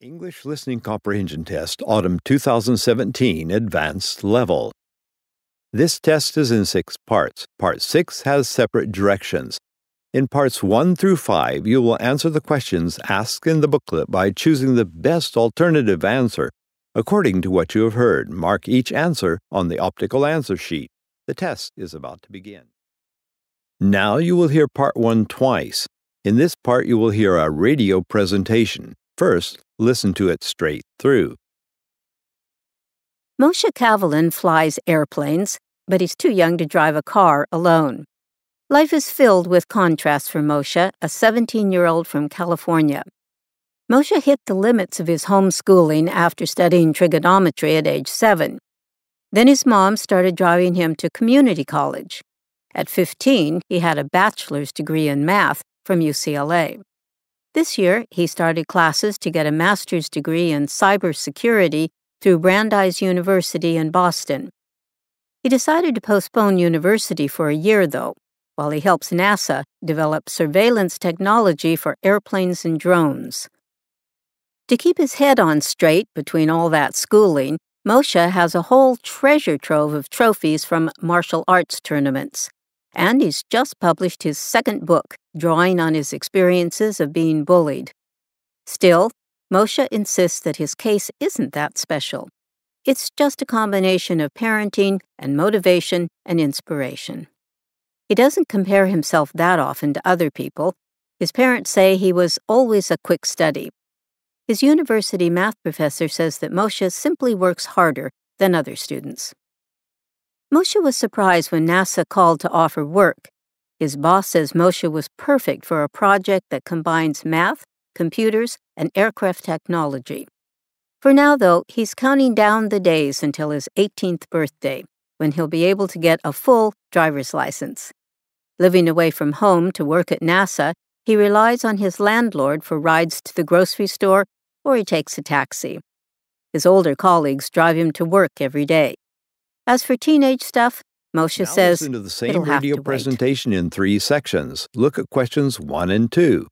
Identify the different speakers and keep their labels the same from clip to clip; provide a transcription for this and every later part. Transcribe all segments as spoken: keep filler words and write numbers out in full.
Speaker 1: English Listening Comprehension Test, Autumn two thousand seventeen, Advanced Level. This test is in six parts. Part six has separate directions. In parts one through five, you will answer the questions asked in the booklet by choosing the best alternative answer according to what you have heard. Mark each answer on the optical answer sheet. The test is about to begin. Now you will hear part one twice. In this part, you will hear a radio presentation. First, listen to it straight through.
Speaker 2: Moshe Kavelin flies airplanes, but he's too young to drive a car alone. Life is filled with contrasts for Moshe, a seventeen-year-old from California. Moshe hit the limits of his homeschooling after studying trigonometry at age seven. Then his mom started driving him to community college. At fifteen, he had a bachelor's degree in math from U C L A. This year, he started classes to get a master's degree in cybersecurity through Brandeis University in Boston. He decided to postpone university for a year, though, while he helps NASA develop surveillance technology for airplanes and drones. To keep his head on straight between all that schooling, Moshe has a whole treasure trove of trophies from martial arts tournaments. And he's just published his second book, drawing on his experiences of being bullied. Still, Moshe insists that his case isn't that special. It's just a combination of parenting and motivation and inspiration. He doesn't compare himself that often to other people. His parents say he was always a quick study. His university math professor says that Moshe simply works harder than other students. Moshe was surprised when NASA called to offer work. His boss says Moshe was perfect for a project that combines math, computers, and aircraft technology. For now, though, he's counting down the days until his eighteenth birthday, when he'll be able to get a full driver's license. Living away from home to work at NASA, he relies on his landlord for rides to the grocery store, or he takes a taxi. His older colleagues drive him to work every day. As for teenage stuff, Moshe
Speaker 1: now
Speaker 2: says
Speaker 1: listen to the same
Speaker 2: it'll have
Speaker 1: radio
Speaker 2: to wait.
Speaker 1: presentation in three sections. Look at questions one and two.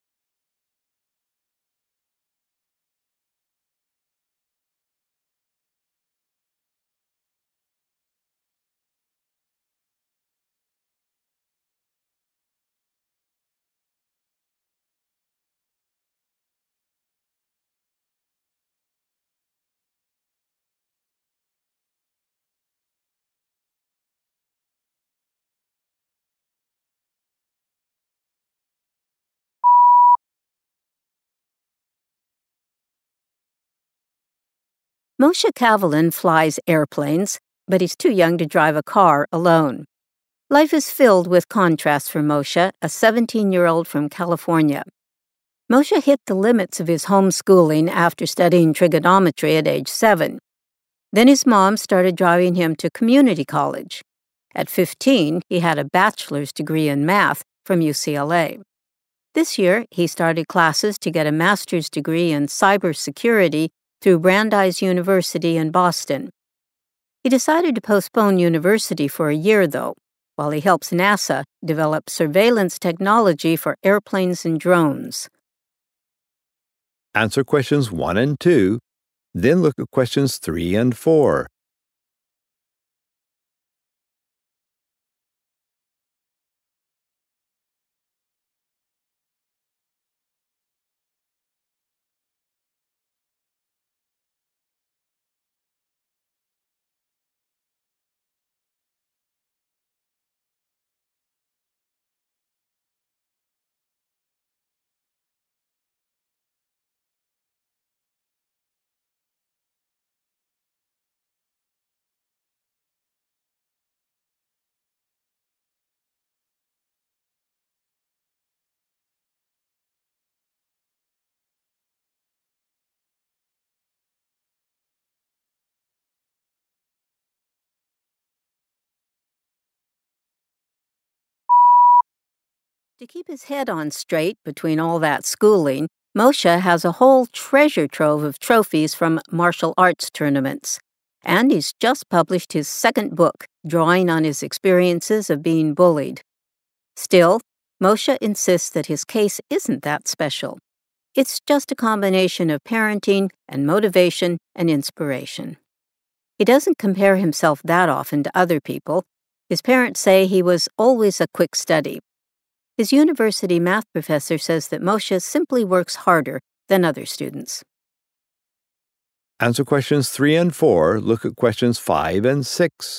Speaker 2: Moshe Kavelin flies airplanes, but he's too young to drive a car alone. Life is filled with contrasts for Moshe, a seventeen-year-old from California. Moshe hit the limits of his homeschooling after studying trigonometry at age seven. Then his mom started driving him to community college. At fifteen, he had a bachelor's degree in math from U C L A. This year, he started classes to get a master's degree in cybersecurity through Brandeis University in Boston. He decided to postpone university for a year, though, while he helps NASA develop surveillance technology for airplanes and drones.
Speaker 1: Answer questions one and two, then look at questions three and four.
Speaker 2: To keep his head on straight between all that schooling, Moshe has a whole treasure trove of trophies from martial arts tournaments. And he's just published his second book, drawing on his experiences of being bullied. Still, Moshe insists that his case isn't that special. it's just a combination of parenting and motivation and inspiration. He doesn't compare himself that often to other people. His parents say he was always a quick study. His university math professor says that Moshe simply works harder than other students.
Speaker 1: Answer questions three and four. Look at questions five and six.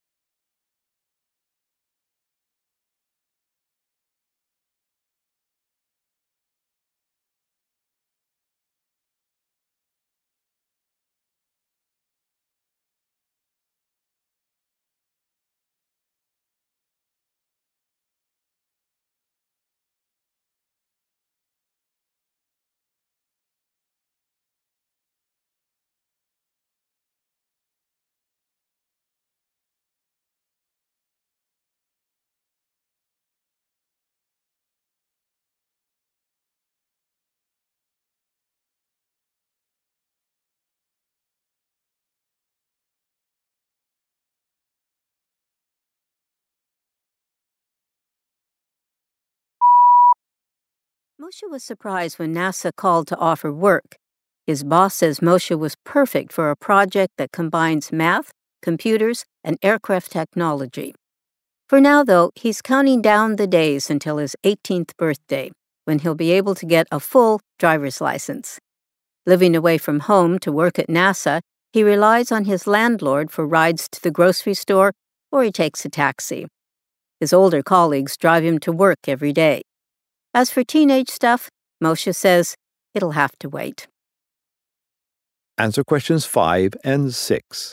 Speaker 2: Moshe was surprised when NASA called to offer work. His boss says Moshe was perfect for a project that combines math, computers, and aircraft technology. For now, though, he's counting down the days until his eighteenth birthday, when he'll be able to get a full driver's license. Living away from home to work at NASA, he relies on his landlord for rides to the grocery store, or he takes a taxi. His older colleagues drive him to work every day. As for teenage stuff, Moshe says it'll have to wait.
Speaker 1: Answer questions five and six.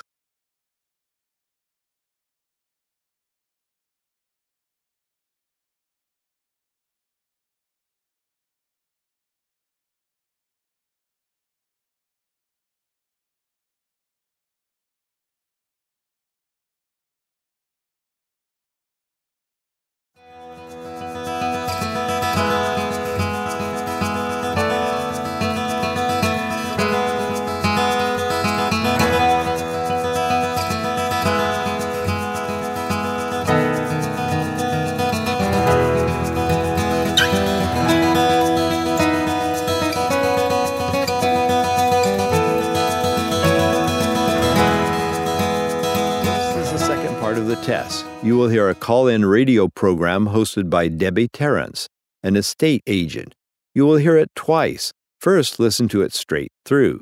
Speaker 1: Of the test, you will hear a call-in radio program hosted by Debbie Terrence, an estate agent. You will hear it twice. First, listen to it straight through.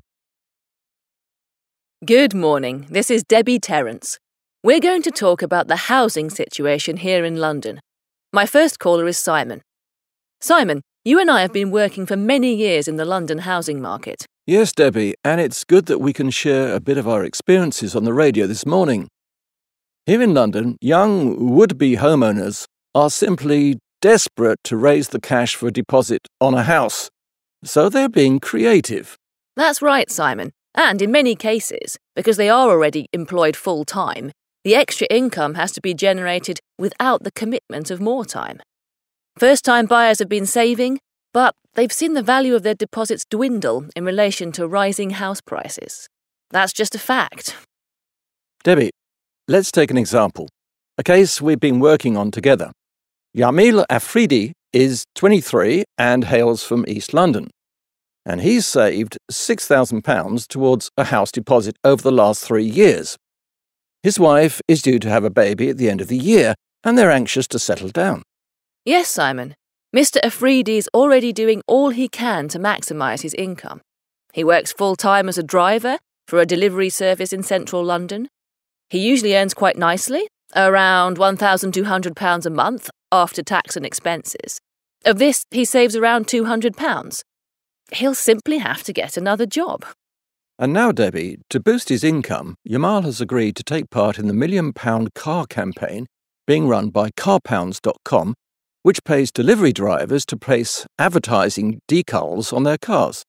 Speaker 3: Good morning. This is Debbie Terrence. We're going to talk about the housing situation here in London. My first caller is Simon. Simon, you and I have been working for many years in the London housing market.
Speaker 4: Yes, Debbie, and it's good that we can share a bit of our experiences on the radio this morning. Here in London, young would-be homeowners are simply desperate to raise the cash for a deposit on a house, so they're being creative.
Speaker 3: That's right, Simon. And in many cases, because they are already employed full-time, the extra income has to be generated without the commitment of more time. First-time buyers have been saving, but they've seen the value of their deposits dwindle in relation to rising house prices. That's just a fact.
Speaker 4: Debbie, let's take an example, a case we've been working on together. Yamil Afridi is twenty-three and hails from East London, and he's saved six thousand pounds towards a house deposit over the last three years. His wife is due to have a baby at the end of the year, and they're anxious to settle down.
Speaker 3: Yes, Simon. Mister Afridi is already doing all he can to maximise his income. He works full-time as a driver for a delivery service in central London. He usually earns quite nicely, around one thousand two hundred pounds a month after tax and expenses. Of this, he saves around two hundred pounds. He'll simply have to get another job.
Speaker 4: And now, Debbie, to boost his income, Yamal has agreed to take part in the Million Pound Car campaign being run by car pounds dot com, which pays delivery drivers to place advertising decals on their cars.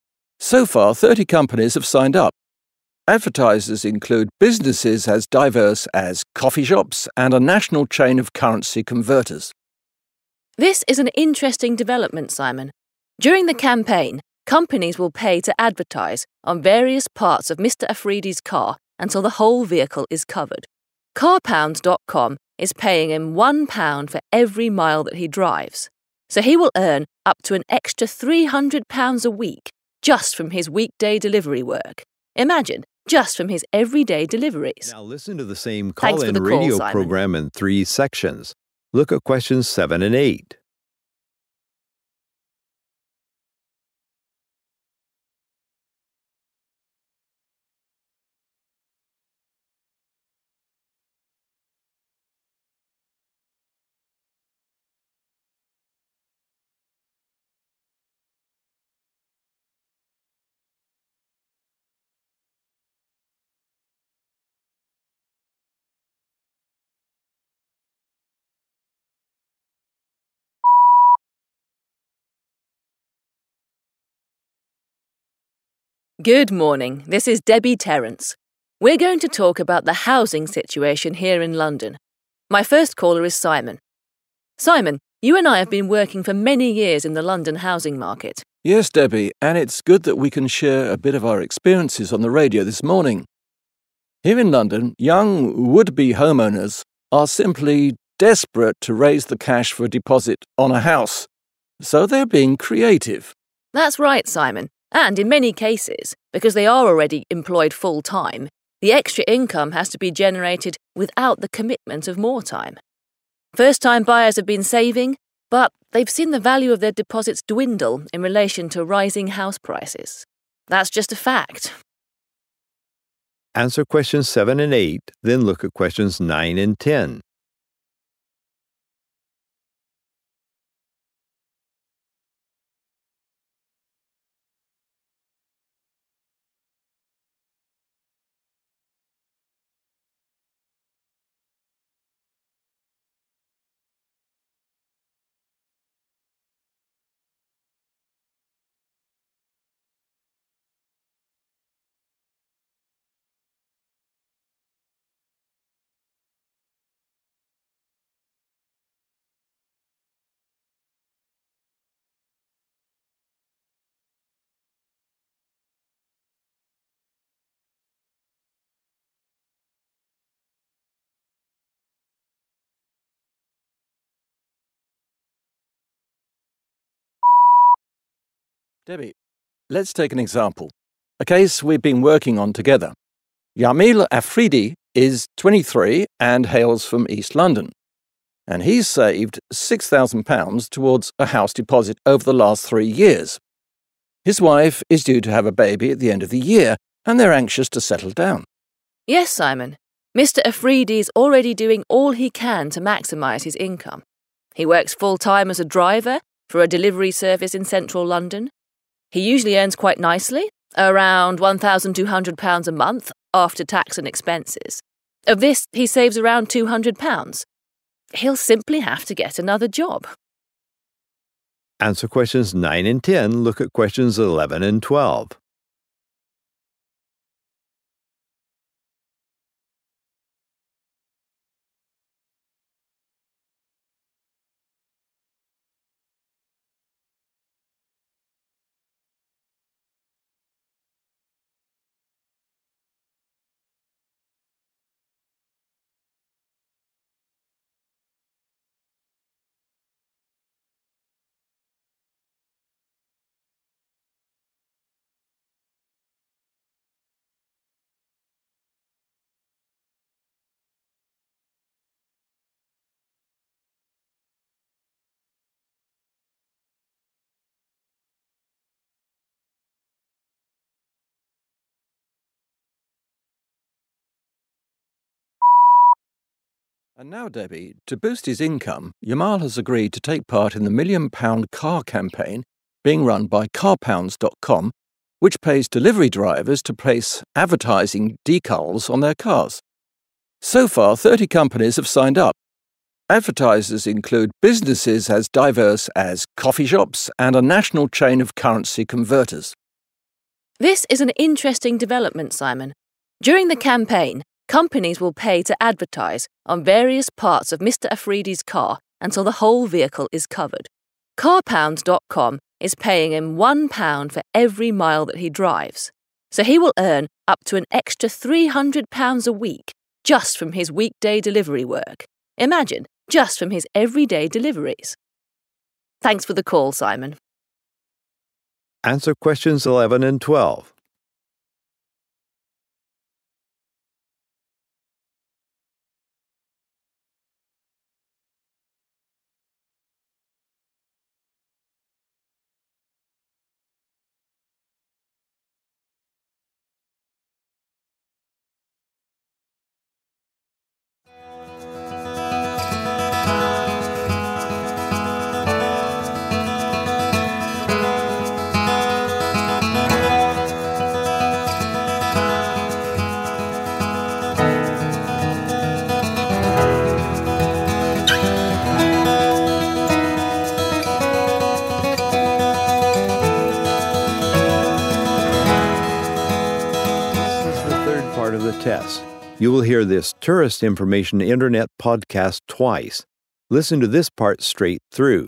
Speaker 4: So far, thirty companies have signed up. Advertisers include businesses as diverse as coffee shops and a national chain of currency converters.
Speaker 3: This is an interesting development, Simon. During the campaign, companies will pay to advertise on various parts of Mister Afridi's car until the whole vehicle is covered. car pounds dot com is paying him one pound for every mile that he drives. so he will earn up to an extra three hundred pounds a week just from his weekday delivery work. Imagine, just from his everyday deliveries.
Speaker 1: Now listen to the same
Speaker 3: Thanks for
Speaker 1: call-in
Speaker 3: the call,
Speaker 1: radio
Speaker 3: Simon.
Speaker 1: program in three sections. Look at questions seven and eight.
Speaker 3: Good morning, this is Debbie Terrence. We're going to talk about the housing situation here in London. My first caller is Simon. Simon, you and I have been working for many years in the London housing market.
Speaker 4: Yes, Debbie, and it's good that we can share a bit of our experiences on the radio this morning. Here in London, young would-be homeowners are simply desperate to raise the cash for a deposit on a house, so they're being creative.
Speaker 3: That's right, Simon. And in many cases, because they are already employed full-time, the extra income has to be generated without the commitment of more time. First-time buyers have been saving, but they've seen the value of their deposits dwindle in relation to rising house prices. That's just a fact.
Speaker 1: Answer questions seven and eight, then look at questions nine and ten.
Speaker 4: Debbie, let's take an example. A case we've been working on together. Yamil Afridi is twenty-three and hails from East London. And he's saved six thousand pounds towards a house deposit over the last three years. His wife is due to have a baby at the end of the year, and they're anxious to settle down.
Speaker 3: Yes, Simon. Mister Afridi is already doing all he can to maximise his income. He works full-time as a driver for a delivery service in central London. He usually earns quite nicely, around one thousand two hundred pounds a month after tax and expenses. Of this, he saves around two hundred pounds. He'll simply have to get another job.
Speaker 1: Answer questions nine and ten, look at questions eleven and twelve.
Speaker 4: And now, Debbie, to boost his income, Yamal has agreed to take part in the Million Pound Car campaign being run by car pounds dot com, which pays delivery drivers to place advertising decals on their cars. So far, thirty companies have signed up. Advertisers include businesses as diverse as coffee shops and a national chain of currency converters.
Speaker 3: This is an interesting development, Simon. During the campaign, companies will pay to advertise on various parts of Mister Afridi's car until the whole vehicle is covered. car pounds dot com is paying him one pound for every mile that he drives, so he will earn up to an extra three hundred pounds a week just from his weekday delivery work. Imagine, just from his everyday deliveries. Thanks for the call, Simon.
Speaker 1: Answer questions eleven and twelve. Part of the test. You will hear this Tourist Information Internet podcast twice. Listen to this part straight through.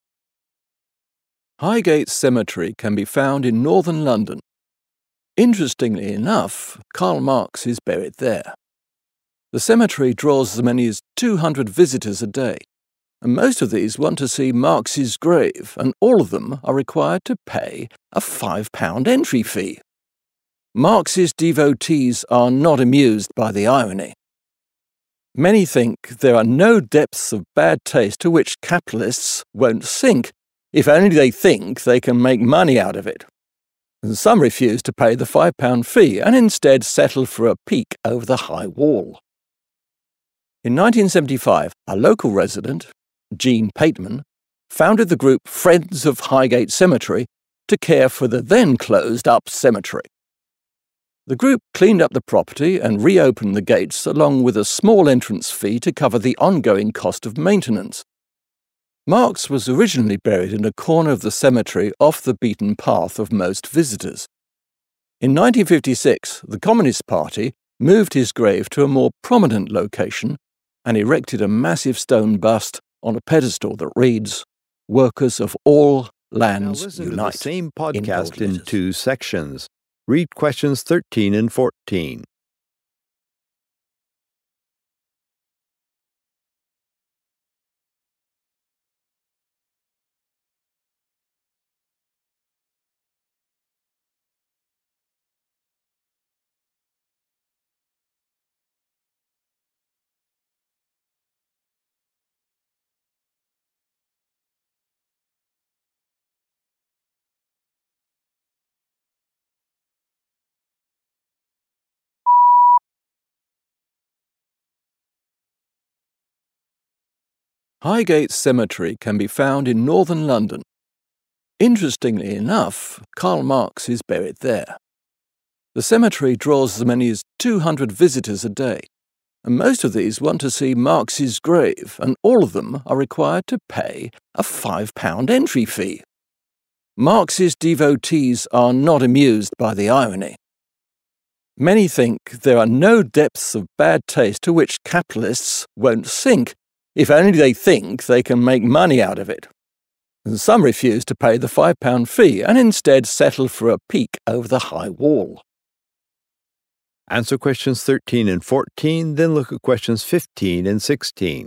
Speaker 4: Highgate Cemetery can be found in northern London. Interestingly enough, Karl Marx is buried there. The cemetery draws as many as two hundred visitors a day, and most of these want to see Marx's grave, and all of them are required to pay a five pound entry fee. Marx's devotees are not amused by the irony. Many think there are no depths of bad taste to which capitalists won't sink, if only they think they can make money out of it. And some refuse to pay the five pound fee and instead settle for a peek over the high wall. In nineteen seventy-five, a local resident, Jean Pateman, founded the group Friends of Highgate Cemetery to care for the then closed-up cemetery. The group cleaned up the property and reopened the gates along with a small entrance fee to cover the ongoing cost of maintenance. Marx was originally buried in a corner of the cemetery off the beaten path of most visitors. In nineteen fifty-six, the Communist Party moved his grave to a more prominent location and erected a massive stone bust on a pedestal that reads, "Workers of all lands
Speaker 1: now listen
Speaker 4: unite."
Speaker 1: To the same podcast
Speaker 4: in,
Speaker 1: in two sections. Read questions thirteen and fourteen.
Speaker 4: Highgate Cemetery can be found in northern London. Interestingly enough, Karl Marx is buried there. The cemetery draws as many as two hundred visitors a day, and most of these want to see Marx's grave, and all of them are required to pay a five pound entry fee. Marx's devotees are not amused by the irony. Many think there are no depths of bad taste to which capitalists won't sink, if only they think they can make money out of it. And some refuse to pay the five pound fee and instead settle for a peek over the high wall.
Speaker 1: Answer questions thirteen and fourteen, then look at questions fifteen and sixteen.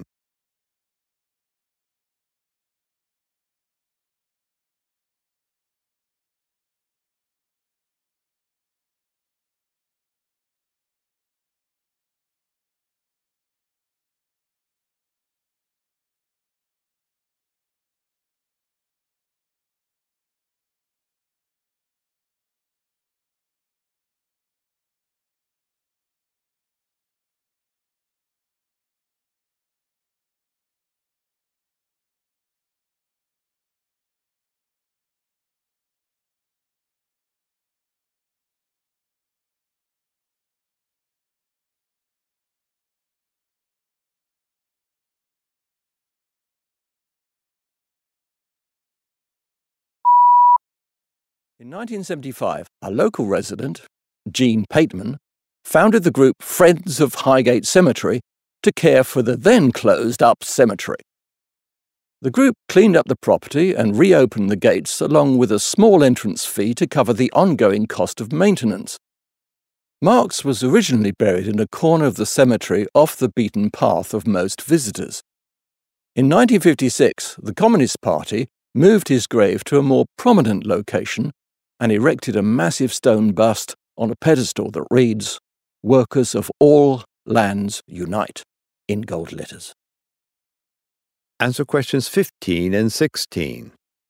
Speaker 4: In nineteen seventy-five, a local resident, Jean Pateman, founded the group Friends of Highgate Cemetery to care for the then closed-up cemetery. The group cleaned up the property and reopened the gates along with a small entrance fee to cover the ongoing cost of maintenance. Marx was originally buried in a corner of the cemetery off the beaten path of most visitors. In nineteen fifty-six, the Communist Party moved his grave to a more prominent location and erected a massive stone bust on a pedestal that reads, "Workers of all lands unite," in gold letters.
Speaker 1: Answer questions fifteen and sixteen.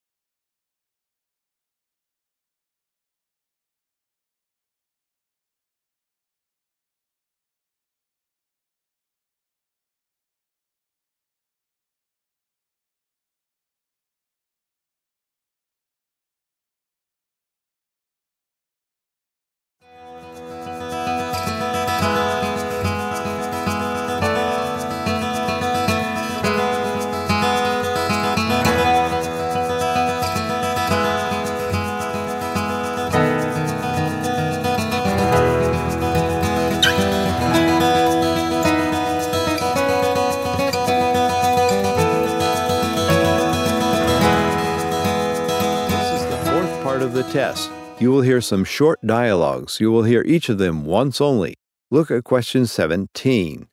Speaker 1: Of the test. You will hear some short dialogues. You will hear each of them once only. Look at question seventeen.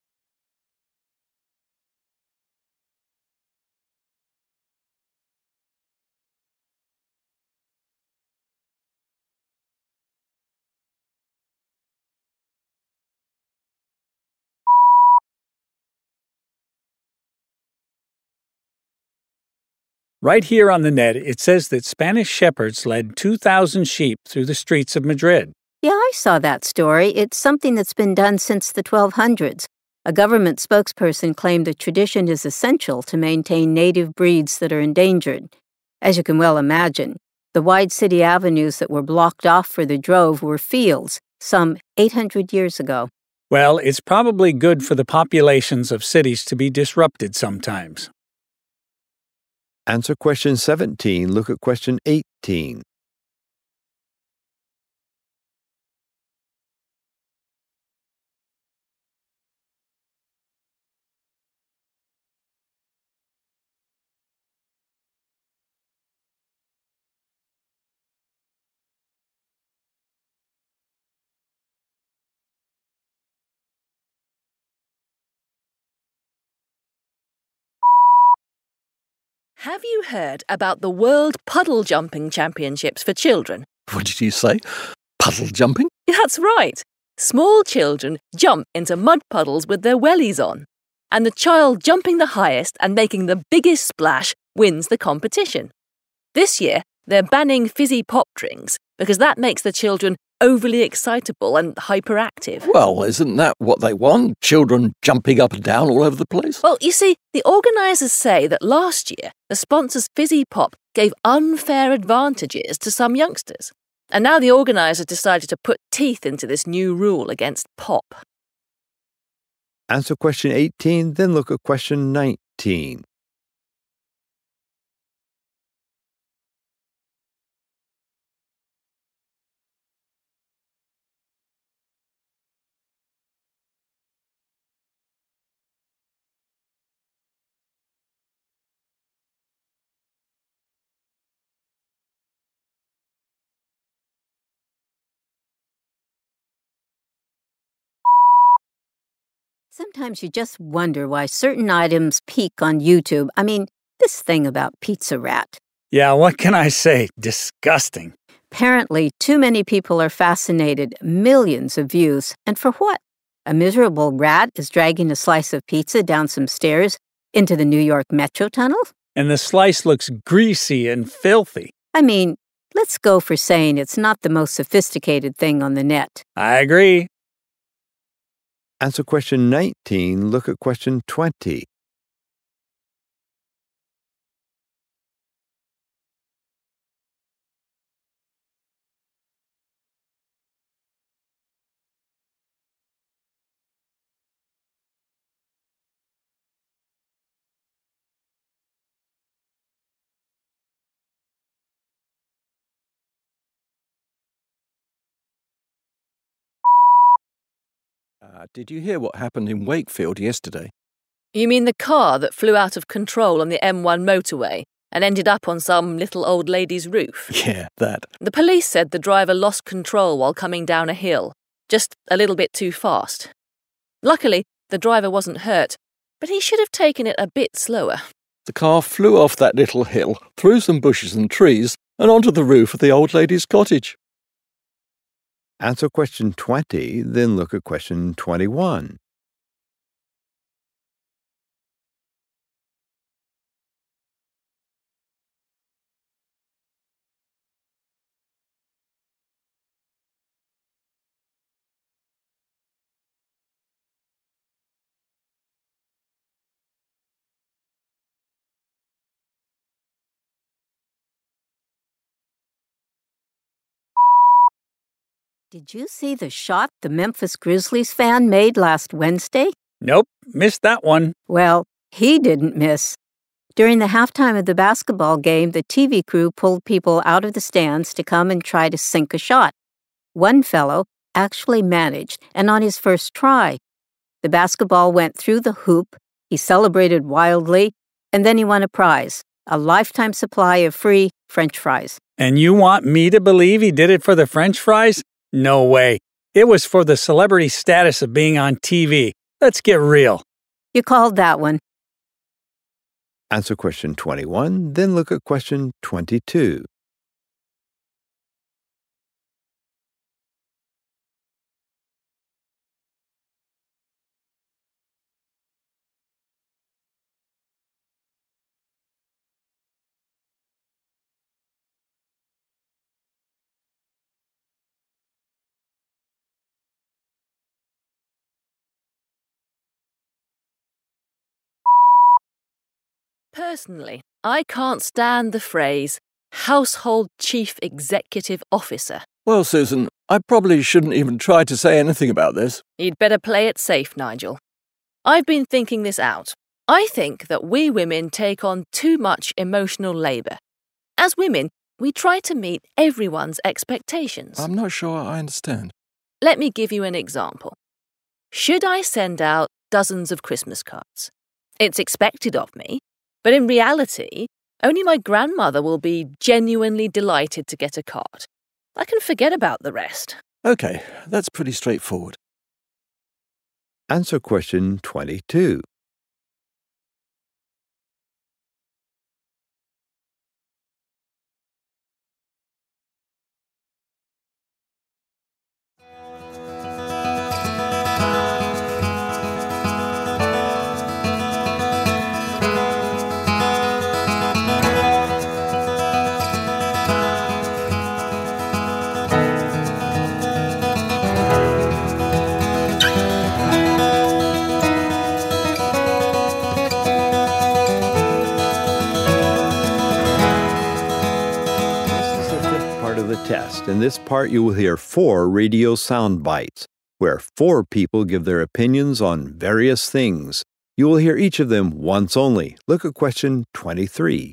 Speaker 5: Right here on the net, it says that Spanish shepherds led two thousand sheep through the streets of Madrid.
Speaker 2: Yeah, I saw that story. It's something that's been done since the twelve hundreds. A government spokesperson claimed the tradition is essential to maintain native breeds that are endangered. As you can well imagine, the wide city avenues that were blocked off for the drove were fields some eight hundred years ago.
Speaker 5: Well, it's probably good for the populations of cities to be disrupted sometimes.
Speaker 1: Answer question seventeen. Look at question eighteen.
Speaker 3: Have you heard about the World Puddle Jumping Championships for children?
Speaker 4: What did you say? Puddle jumping?
Speaker 3: That's right. Small children jump into mud puddles with their wellies on. And the child jumping the highest and making the biggest splash wins the competition. This year, they're banning fizzy pop drinks because that makes the children overly excitable and hyperactive.
Speaker 4: Well, isn't that what they want? Children jumping up and down all over the place?
Speaker 3: Well, you see, the organisers say that last year, the sponsors Fizzy Pop gave unfair advantages to some youngsters. And now the organisers decided to put teeth into this new rule against pop.
Speaker 1: Answer question eighteen, then look at question nineteen.
Speaker 2: Sometimes you just wonder why certain items peak on YouTube. I mean, this thing about Pizza Rat.
Speaker 5: Yeah, what can I say? Disgusting.
Speaker 2: Apparently, too many people are fascinated. Millions of views. And for what? A miserable rat is dragging a slice of pizza down some stairs into the New York Metro tunnel?
Speaker 5: And the slice looks greasy and filthy.
Speaker 2: I mean, let's go for saying it's not the most sophisticated thing on the net.
Speaker 5: I agree.
Speaker 1: Answer question nineteen, look at question twenty.
Speaker 4: Uh, did you hear what happened in Wakefield yesterday?
Speaker 3: You mean the car that flew out of control on the M one motorway and ended up on some little old lady's roof?
Speaker 4: Yeah, that.
Speaker 3: The police said the driver lost control while coming down a hill, just a little bit too fast. Luckily, the driver wasn't hurt, but he should have taken it a bit slower.
Speaker 4: The car flew off that little hill, through some bushes and trees, and onto the roof of the old lady's cottage.
Speaker 1: Answer question twenty, then look at question twenty-one.
Speaker 2: Did you see the shot the Memphis Grizzlies fan made last Wednesday?
Speaker 5: Nope, missed that one.
Speaker 2: Well, he didn't miss. During the halftime of the basketball game, the T V crew pulled people out of the stands to come and try to sink a shot. One fellow actually managed, and on his first try. The basketball went through the hoop, he celebrated wildly, and then he won a prize, a lifetime supply of free French fries.
Speaker 5: And you want me to believe he did it for the French fries? No way. It was for the celebrity status of being on T V. Let's get real.
Speaker 2: You called that one.
Speaker 1: Answer question twenty-one, then look at question twenty-two.
Speaker 3: Personally, I can't stand the phrase household chief executive officer.
Speaker 4: Well, Susan, I probably shouldn't even try to say anything about this.
Speaker 3: You'd better play it safe, Nigel. I've been thinking this out. I think that we women take on too much emotional labour. As women, we try to meet everyone's expectations.
Speaker 4: I'm not sure I understand.
Speaker 3: Let me give you an example. Should I send out dozens of Christmas cards? It's expected of me, but in reality, only my grandmother will be genuinely delighted to get a card. I can forget about the rest.
Speaker 4: OK, that's pretty straightforward.
Speaker 1: Answer question twenty-two. Test. In this part, you will hear four radio sound bites, where four people give their opinions on various things. You will hear each of them once only. Look at question twenty-three.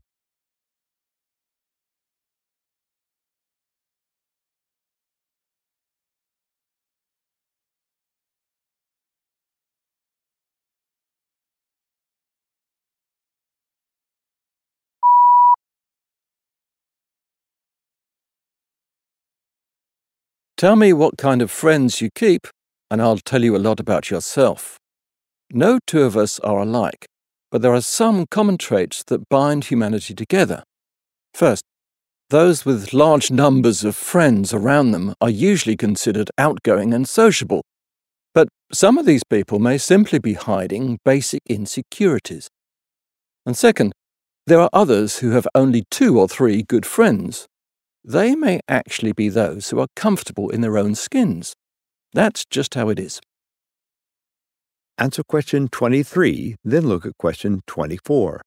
Speaker 4: Tell me what kind of friends you keep, and I'll tell you a lot about yourself. No two of us are alike, but there are some common traits that bind humanity together. First, those with large numbers of friends around them are usually considered outgoing and sociable, but some of these people may simply be hiding basic insecurities. And second, there are others who have only two or three good friends. They may actually be those who are comfortable in their own skins. That's just how it is.
Speaker 1: Answer question twenty-three, then look at question twenty-four.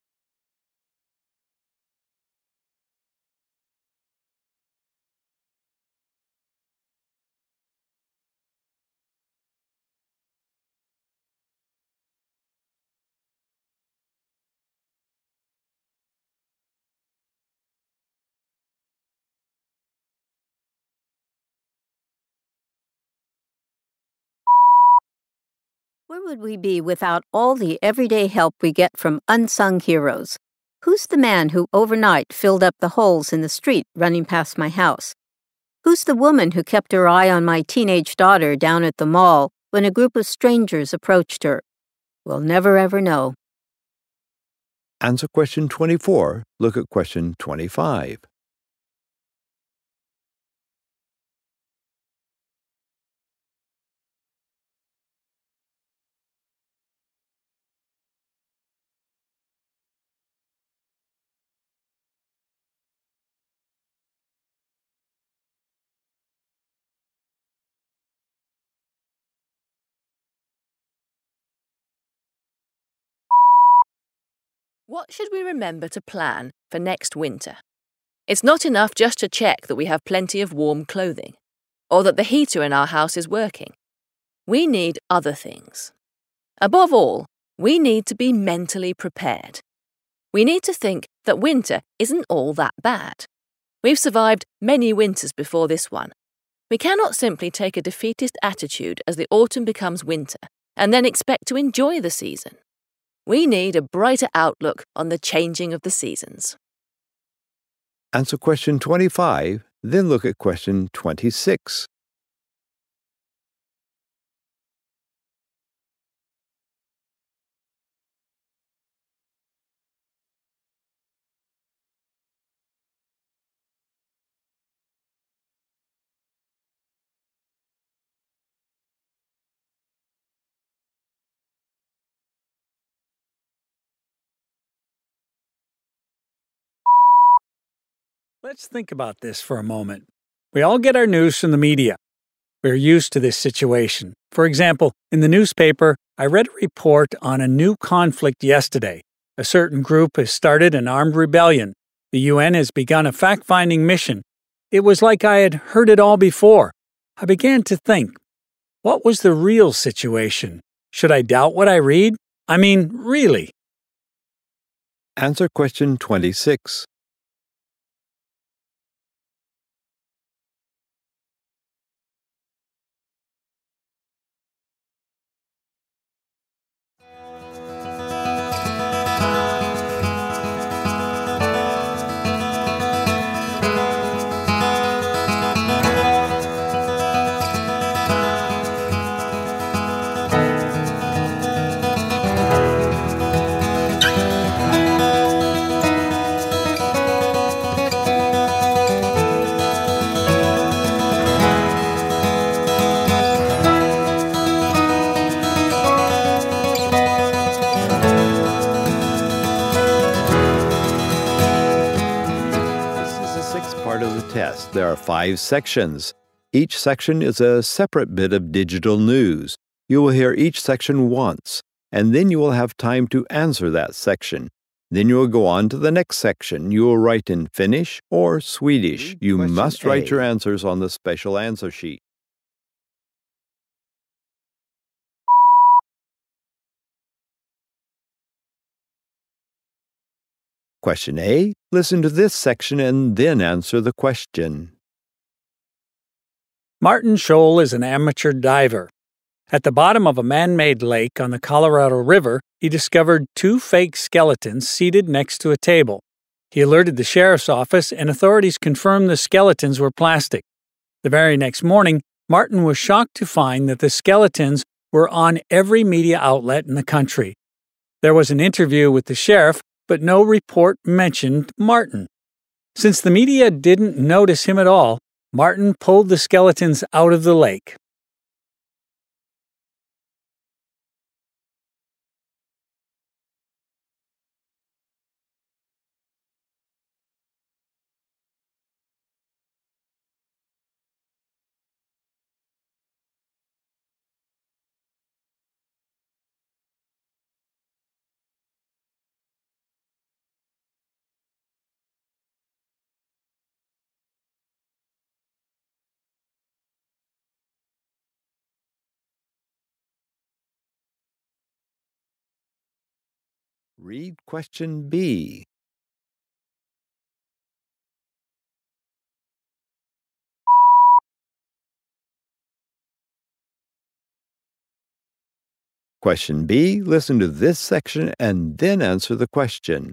Speaker 2: Where would we be without all the everyday help we get from unsung heroes? Who's the man who overnight filled up the holes in the street running past my house? Who's the woman who kept her eye on my teenage daughter down at the mall when a group of strangers approached her? We'll never ever know.
Speaker 1: Answer question twenty-four. Look at question twenty-five.
Speaker 3: What should we remember to plan for next winter? It's not enough just to check that we have plenty of warm clothing, or that the heater in our house is working. We need other things. Above all, we need to be mentally prepared. We need to think that winter isn't all that bad. We've survived many winters before this one. We cannot simply take a defeatist attitude as the autumn becomes winter and then expect to enjoy the season. We need a brighter outlook on the changing of the seasons.
Speaker 1: Answer question twenty-five, then look at question twenty-six.
Speaker 5: Let's think about this for a moment. We all get our news from the media. We're used to this situation. For example, in the newspaper, I read a report on a new conflict yesterday. A certain group has started an armed rebellion. The U N has begun a fact-finding mission. It was like I had heard it all before. I began to think, what was the real situation? Should I doubt what I read? I mean, really?
Speaker 1: Answer question twenty-six. Test. There are five sections. Each section is a separate bit of digital news. You will hear each section once, and then you will have time to answer that section. Then you will go on to the next section. You will write in Finnish or Swedish. You
Speaker 4: Question
Speaker 1: must write
Speaker 4: A.
Speaker 1: your answers on the special answer sheet. Question A. Listen to this section and then answer the question.
Speaker 5: Martin Scholl is an amateur diver. At the bottom of a man-made lake on the Colorado River, he discovered two fake skeletons seated next to a table. He alerted the sheriff's office, and authorities confirmed the skeletons were plastic. The very next morning, Martin was shocked to find that the skeletons were on every media outlet in the country. There was an interview with the sheriff, but no report mentioned Martin. Since the media didn't notice him at all, Martin pulled the skeletons out of the lake.
Speaker 1: Read question B. Question B. Listen to this section and then answer the question.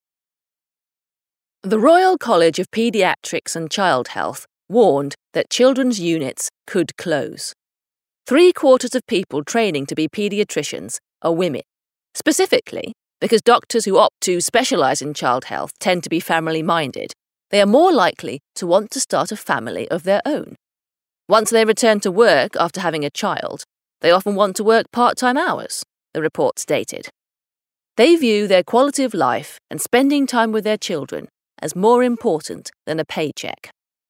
Speaker 3: The Royal College of Paediatrics and Child Health warned that children's units could close. Three quarters of people training to be paediatricians are women. Specifically, Because doctors who opt to specialise in child health tend to be family-minded, they are more likely to want to start a family of their own. Once they return to work after having a child, they often want to work part-time hours, the report stated. They view their quality of life and spending time with their children as more important than a paycheck.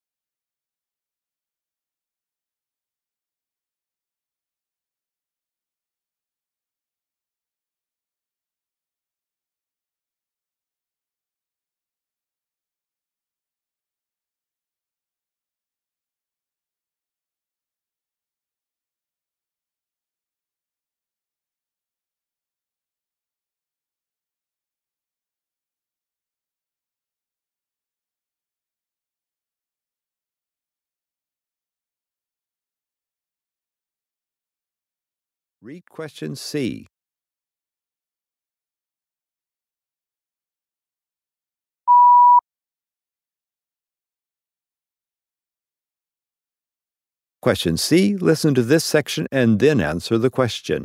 Speaker 1: Read question C. Question C, listen to this section and then answer the question.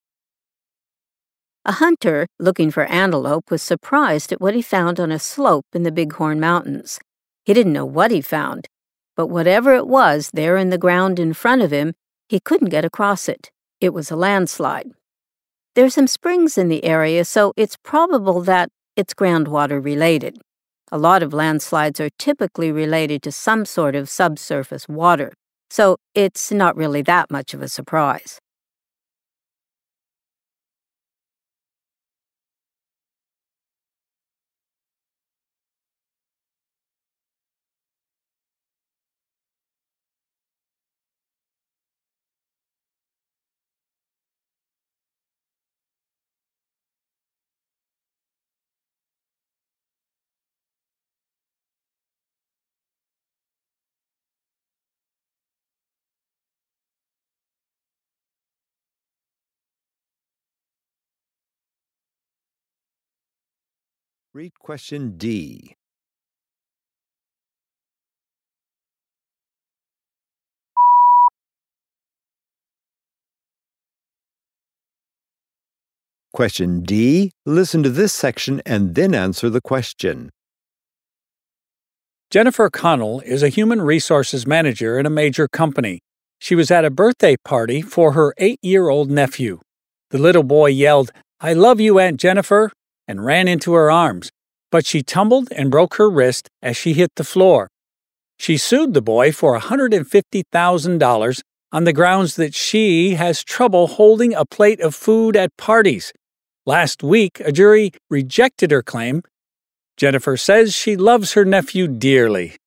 Speaker 2: A hunter looking for antelope was surprised at what he found on a slope in the Bighorn Mountains. He didn't know what he found, but whatever it was there in the ground in front of him, he couldn't get across it. It was a landslide. There are some springs in the area, so it's probable that it's groundwater related. A lot of landslides are typically related to some sort of subsurface water, so it's not really that much of a surprise.
Speaker 1: Read question D. Question D, listen to this section and then answer the question.
Speaker 5: Jennifer Connell is a human resources manager in a major company. She was at a birthday party for her eight-year-old nephew. The little boy yelled, "I love you, Aunt Jennifer," and ran into her arms, but she tumbled and broke her wrist as she hit the floor. She sued the boy for one hundred fifty thousand dollars on the grounds that she has trouble holding a plate of food at parties. Last week, a jury rejected her claim. Jennifer says she loves her nephew dearly.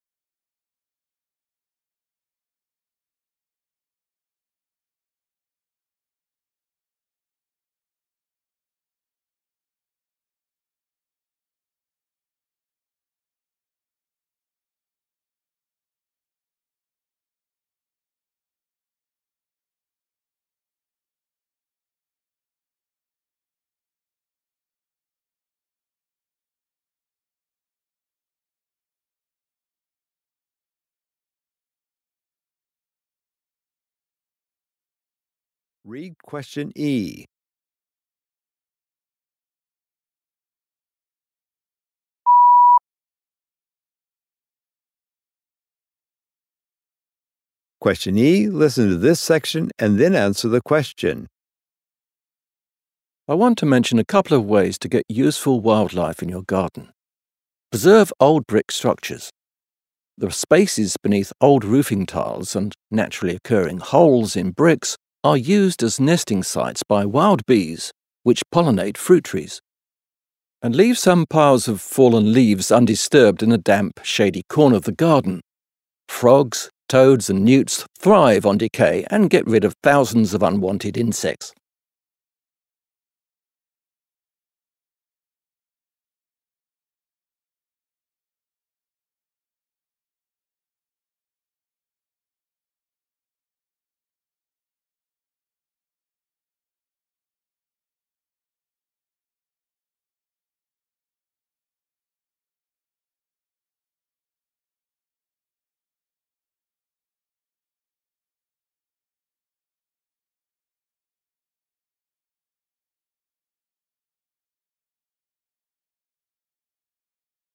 Speaker 1: Read question E. Question E, listen to this section and then answer the question.
Speaker 4: I want to mention a couple of ways to get useful wildlife in your garden. Preserve old brick structures. The spaces beneath old roofing tiles and naturally occurring holes in bricks are used as nesting sites by wild bees, which pollinate fruit trees. And leave some piles of fallen leaves undisturbed in a damp, shady corner of the garden. Frogs, toads and newts thrive on decay and get rid of thousands of unwanted insects.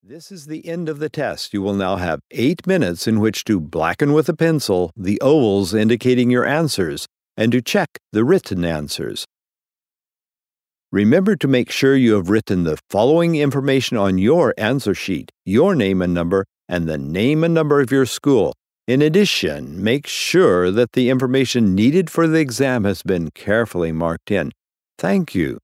Speaker 1: This is the end of the test. You will now have eight minutes in which to blacken with a pencil the ovals indicating your answers and to check the written answers. Remember to make sure you have written the following information on your answer sheet: your name and number, and the name and number of your school. In addition, make sure that the information needed for the exam has been carefully marked in. Thank you.